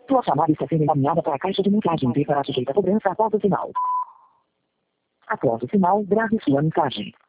Tua chamada está sendo encaminhada para a caixa de mensagem e será sujeita a cobrança após o sinal. Após o sinal, grave sua mensagem.